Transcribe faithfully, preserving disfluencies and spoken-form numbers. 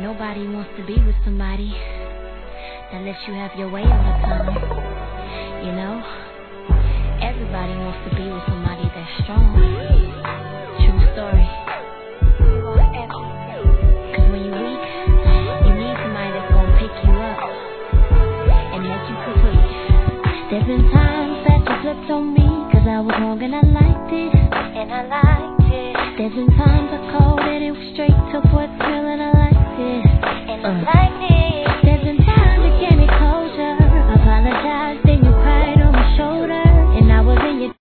Nobody wants to be with somebody that lets you have your way all the time. You know, everybody wants to be with somebody that's strong. True story. Cause when you're weak, you need somebody that's gonna pick you up and make you complete. There's been times that you flipped on me, cause I was wrong and I liked it. And I liked it. There's been times